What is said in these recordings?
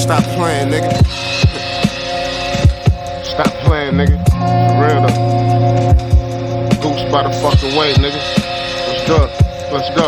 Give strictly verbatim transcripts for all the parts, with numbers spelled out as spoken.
Stop playing, nigga. Stop playing, nigga. For real though. Goose by the fucking way, nigga. Let's go. Let's go.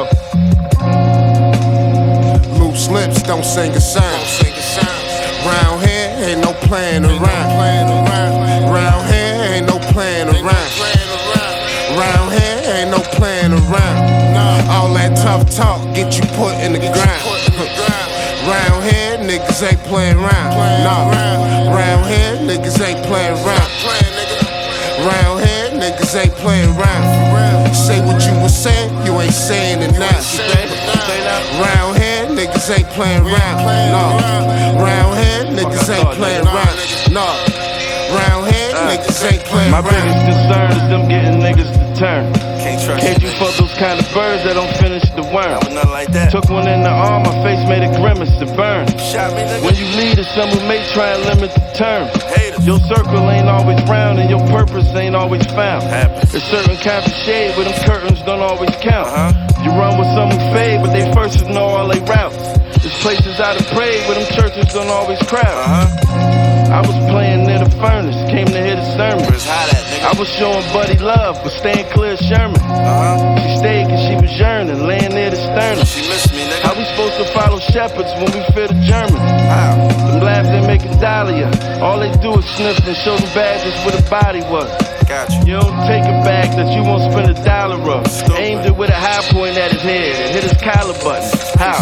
Loose lips don't sing a sound. Round here ain't no playing around. Round here ain't no playing around. Round here ain't no playing around. All that tough talk get you put in the ground. Round here niggas ain't playing around. No. Round here niggas ain't playing around. Round here niggas ain't playing around. Say what you was saying, you ain't saying it now. Round here niggas ain't playing around. No. Round here niggas ain't playing around. No. Round here niggas ain't playing around. My biggest concern is them getting niggas to turn. Can't trust Can't you fuck those kind of birds that don't finish the worm? Nothing like that. Took one in the arm, my face made a grimace to burn. Shot me, nigga. When you lead, it's some who may try and limit the term. Haters. Your circle ain't always round and your purpose ain't always found. Happens. There's certain kinds of shade where them curtains don't always count. Uh-huh. You run with some who fade, but they first know all they routes. There's places I done prayed where them churches don't always crowd. Uh-huh. I was playing near the furnace, came to hear the sermon. I was showing Buddy love, but staying clear of Sherman. Uh-huh. She stayed cause she was yearning, laying near the sternum. She missed me, nigga. How we supposed to follow shepherds when we fear the Germans? How? Them labs they making Dahlia. All they do is sniff and show them badges where the body was. Gotcha. You don't take a bag that you won't spend a dollar of. Aimed it with a high point at his head and hit his collar button. How?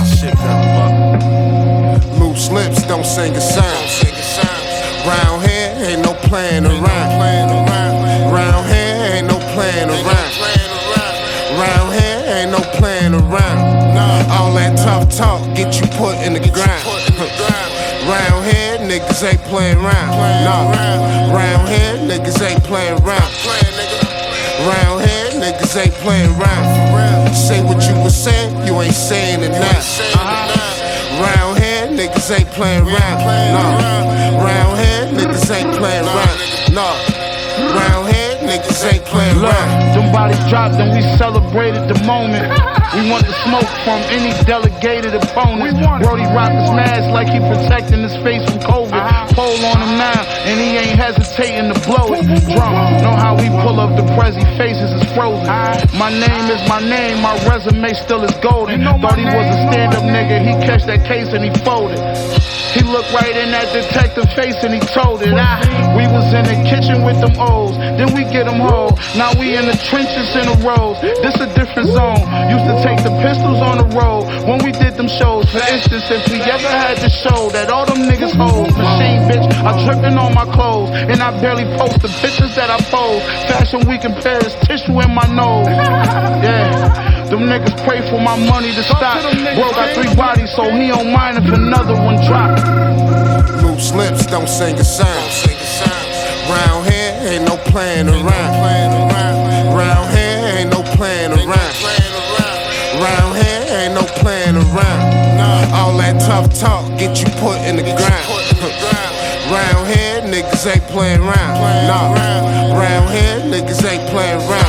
Loose lips don't sing a sound. Round here ain't no playing around. Round here ain't no playing around. Round here ain't no playing around. All that tough talk get you put in the ground. Round here niggas ain't playing around. No. Round here niggas ain't playing around. Round here niggas ain't playing around. Say what you was saying, you ain't saying it now. Round here niggas ain't playing around. No. Round here niggas ain't playing around. No. Round here niggas ain't playing around. Them bodies dropped and we celebrated the moment. We want the smoke from any delegated opponent. Brody rocked his mask like he protecting his face from COVID. Pole on him now and he ain't hesitating to blow it. Drunk, know how we pull up the Prezi, faces is frozen. My name is my name, my resume still is golden. Thought he was a stand-up nigga, he catch that case and he folded. He looked right in that detective face and he told it. Ah, we was in the kitchen with them O's, then we get them whole. Now we in the trenches in the roads. This a different zone. Used to take the pistols on the road when we did them shows. For instance, if we ever had to show that all them niggas hold. Machine bitch, I dripping on my clothes and I barely post the pictures that I pose. Fashion week in Paris, tissue in my nose. Yeah. Them niggas pray for my money to stop. Bro got three bodies, so he don't mind if another one drop. Loose lips don't sing a sound. Round here ain't no playing around. Round here ain't no playing around. Round here ain't no playing around. All that tough talk get you put in the ground. Round here niggas ain't playing around. No. Round here niggas ain't playing around.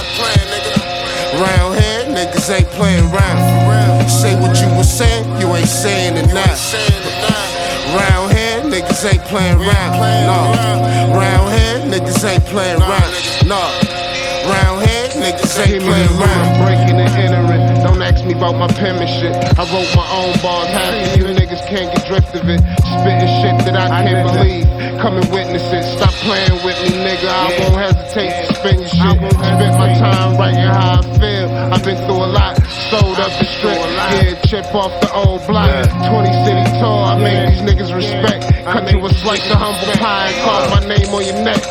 Round here niggas ain't playing around. Say what you was saying, you ain't saying it now. Round here niggas ain't playing around. No. Round here niggas ain't playing around. No. Round here niggas ain't playing around. Breaking and entering. Don't ask me about my penmanship. I wrote my own bars. Half of you niggas can't get drift of it. Spitting shit that I can't believe. Come and witness it. Stop playing with me, nigga. I won't hesitate to spin your shit. Spent my time writing how I feel. I've been through a lot. Sold up the strip. Yeah, chip off the old block. twenty city tour. I made these niggas respect. Cut you a slice of humble pie and call my name on your neck.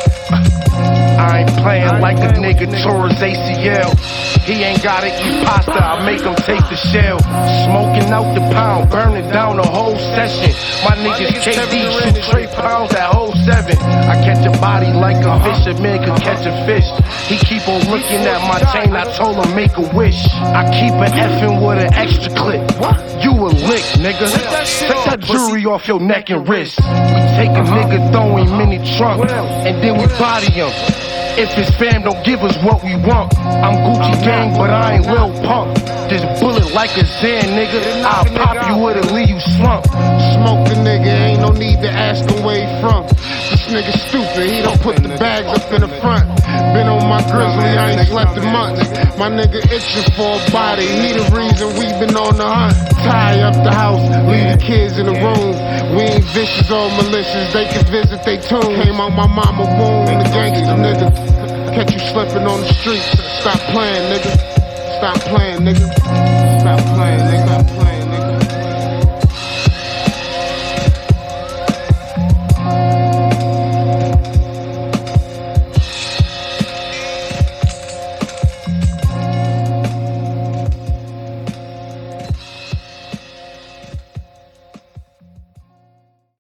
I ain't playing like a nigga tore his A C L. He ain't gotta eat pasta, I make him take the shell. Smoking out the pound, burning down the whole session. My niggas K D shoot straight pounds at whole seven. I catch a body like a fisherman could catch a fish. He keep on looking at my chain, I told him make a wish. I keep an effing with an extra clip. You a lick, nigga. Take that jewelry off your neck and wrist. We take a nigga, throw him in the trunk, and then we body him. If his fam don't give us what we want, I'm Gucci gang, but I ain't Lil Pump. This bullet like a Zen, nigga. I'll pop you with it, leave you slump. Smoke the nigga, ain't no need slipping. He done put the bags up in the front. Been on my grizzly, I ain't slept in months. My nigga itching for a body. He the reason we been on the hunt. Tie up the house, leave the kids in the room. We ain't vicious or malicious. They can visit they tomb. Came out my mama womb. The gangster nigga. Catch you slipping on the street. Stop playing, nigga. Stop playing, nigga. Stop playing, nigga.